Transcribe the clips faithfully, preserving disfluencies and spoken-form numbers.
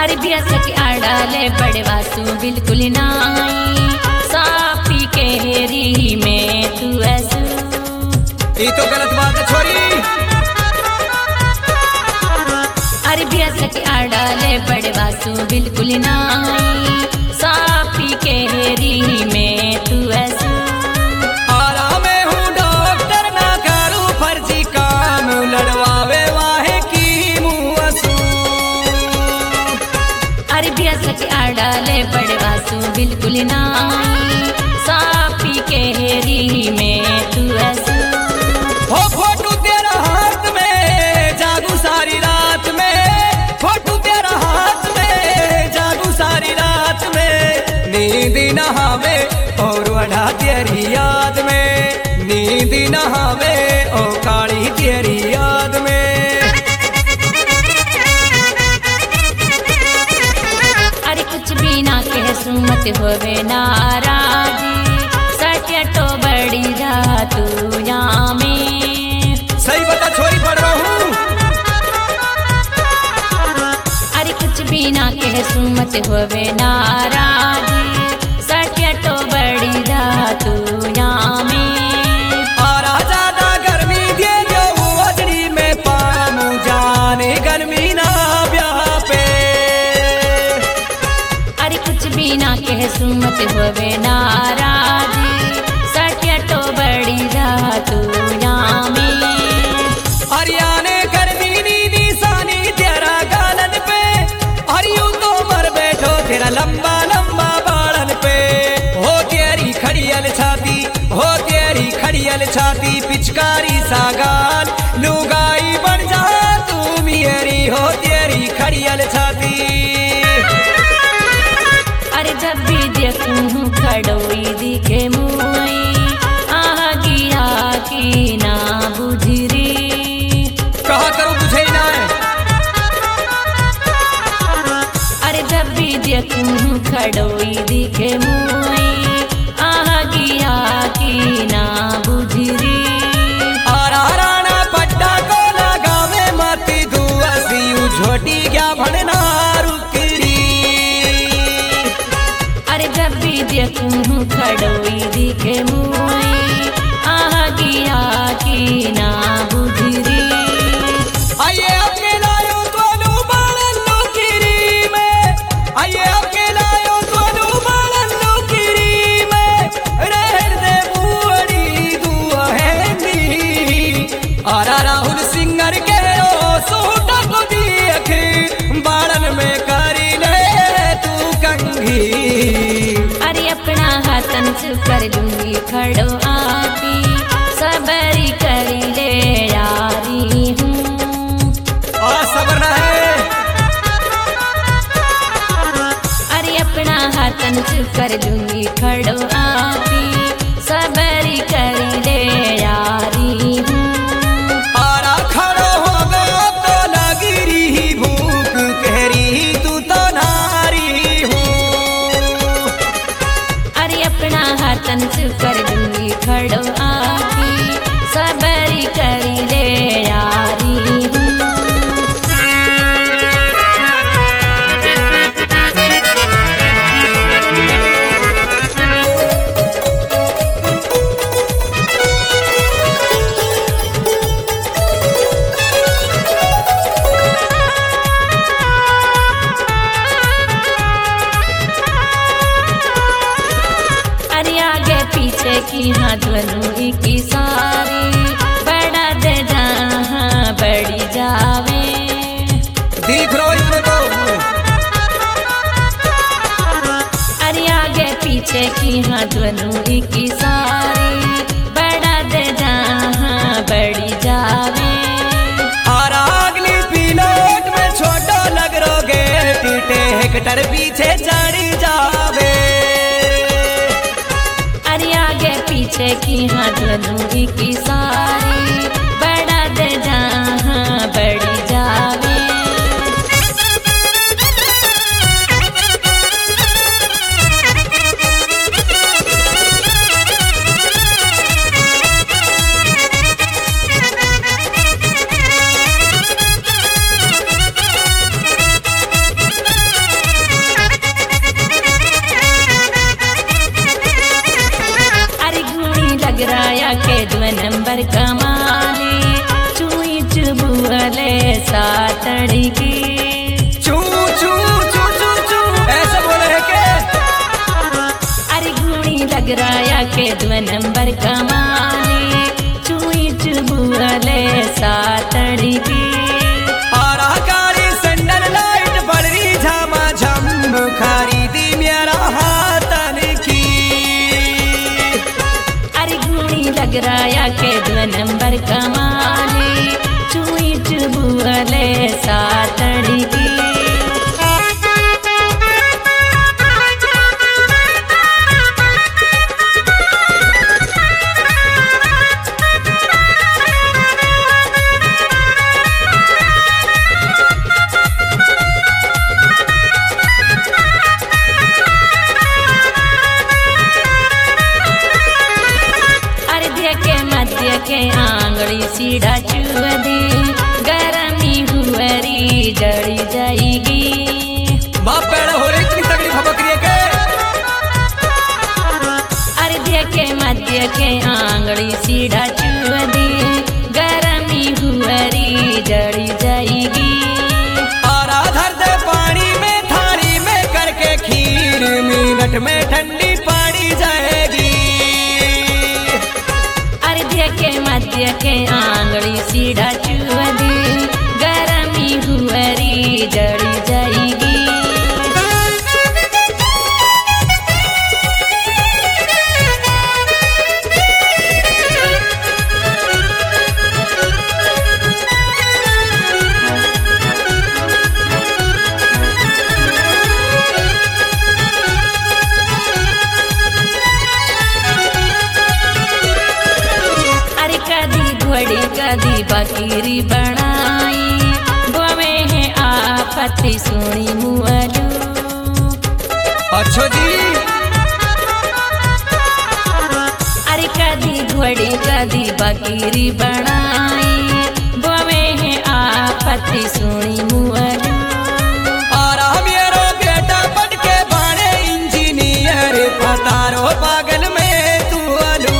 अरे बियस के आड़ाले बड़े वासु बिल्कुल नाई सापी के हेरी में तू ऐसू। ये तो गलत बात है छोरी। अरे बियस के आड़ाले बड़े वासु बिल्कुल नाई सापी के हेरी में तू ऐसू। आरामे हूँ डॉक्टर ना करूँ फर्जी काम लड़वावे वाहे की मुँहसू। अरे बियस के आड़ाले बड़े वासु बिल्कुल नाई सापी के हेरी में तू ऐसू। हो फोटू तेरा हाथ में जागू सारी रात में, फोटू तेरा हाथ में जागू सारी रात में। नींद नहावे और वढ़ा तेरी याद में, नींद नहावे ओ काली तेरी याद में। अरे कुछ भी ना कह सुमत होवे नाराजी सत्य तो बड़ी जा तू यहाँ में। सही बता छोरी पढ़ रहा हूँ। अरे कुछ भी ना कह सुमत होवे नाराजी सत्य तो बड़ी जा तू यहाँ में। और ज्यादा गर्मी दे जो अजड़ी में पामू जाने गर्मी ना ब्याह पे। अरे कुछ भी ना कह सुमत होवे नाराजी सत्य तो बड़ी जा तू यहाँ में। हरियाणे कर दीनी निशानी तेरा गालन पे, और यूं तो मर बैठो तेरा लंबा लंबा बालन पे। हो तेरी खड़ियल छाती, हो तेरी खड़ियल छाती पिचकारी सा गाल लुगाई बन जा तू मेरी। हो तेरी खड़ियल छाती। अरे जब भी देखूं खड़ोई दिखे मुई आह गिया की ना बुझरी। कहा करूं तुझे ना है। अरे जब भी देखूं खड़ोई दिखे मुई आह गिया की ना बुझरी। और राणा पट्टा को लगावे माती दुआसी झोटी क्या भड़ना रुकरी। अरे जब भी देखूं खड़ोई दिखे मुई आह गिया की ना बुझरी। आइए अकेला यो तोलू बालन लुकिरी में, आइए अकेला यो तोलू बालन लुकिरी में। रहर दे बुअड़ी दुआ है नी। आरा राहुल सिंगर के ओ सूटा को देख बालन में करी ले तू कंघी। अरे अपना हाथन से कर लूंगी खड़ो आती सबरी करी ले यारी हूँ। और सबर ना है। अरे अपना हाथन से कर लूंगी खड़ो आती सबरी करी ले यारी हूँ। आरा खड़ो हो गो तो लगी रही भूख कहरी तू तो नारी हूँ। अरे अपना हाथन से कर लूंगी खड़ो आती सबरी करी ले यारी हूँ। अरे आगे पीछे की हाँ ध्वनु की सारी बड़ा दे जहाँ बड़ी जावे। दिख रो इसमें तो। अरे आगे पीछे की हाँ ध्वनु की सारी बड़ा दे जहाँ बड़ी जावे। और अगली पिलोट में छोटो लग रोगे टीटे हेक्टर पीछे चढ़ी जावे। अरे आगे पीछे की हाँ ध्वनु की सारी बड़ा दे जहाँ बड़ी जावे। कमाले चुई चुबुअले सातड़ी की चू चू चू चू चू ऐसा बोले है के अरे घूणी लग रहा के दो नंबर कमाले चुई चुबुअले सातड़ी की आरा कारी संडल लाइट बड़ी झामा झम खरीदी मेरा हाथन की अरे घूणी लग रहा के दो नंबर कमाले चुई चुबुअले सातड़ी की के आंगड़ी सीढ़ा चुदी गरमी हुअरी जड़ी जाएगी बाप पैदा हो रही इतनी तगड़ी भबकरी के अरे देखे मध्य के आंगड़ी सीढ़ा चुदी गरमी हुअरी जड़ी जाएगी आरा धर दे पानी में थाली में करके खीर मिनट में ठंडी पानी जाएगी के मध्य के आंगड़ी सीढ़ा चुदी गरमी हुअरी जड़ी जाएगी घड़ी कदी बकरी बनाई बोवे है आफत सुनी मुअलू अच्छो जी अरे कदी घड़ी कदी बकरी बनाई बोवे है आफत सुनी मुअलू आरा मेरो बेटा बन के बाणे इंजीनियर पतारो पागल में तू अलू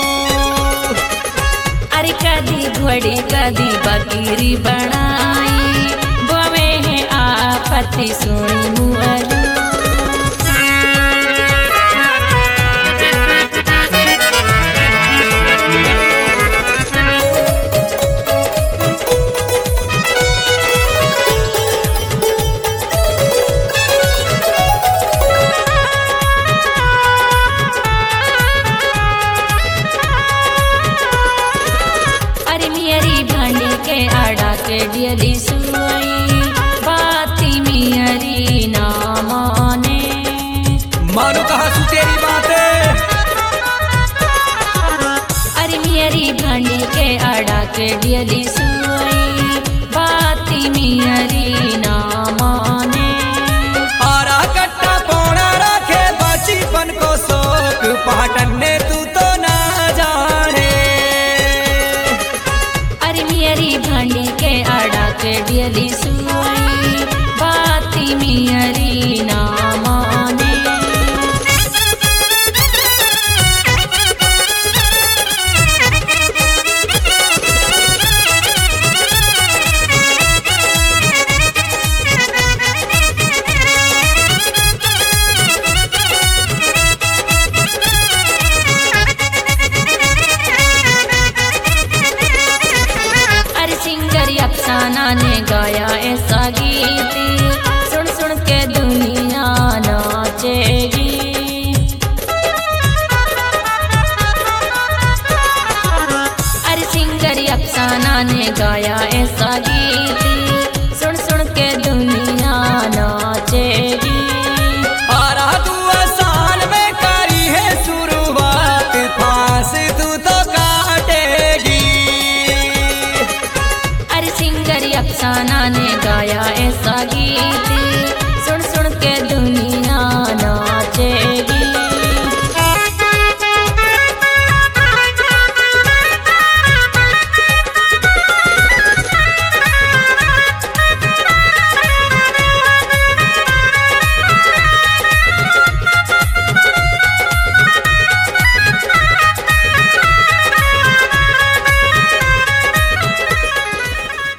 अरे कदी घड़ी कदी बकरी बनाई बोवे है आफत सुनी मुअलू के आड़ा के डियली सुई बाती मियरी ना माने मानो कहा सु तेरी बातें अरे मियरी भांडी के आड़ा के डियली सुई बाती मियरी ना माने आरा कट्टा पौड़ा रखे बचपन को शौक पाटन ने तू तो ना जाने भांडी के आड़ा के डियली सुई बाती मियरी ना माने अफसाना ने गाया ऐसा गीत सुन सुन के दुनिया नाचेगी अरे सिंगर अफसाना ने गाया ऐसा गीत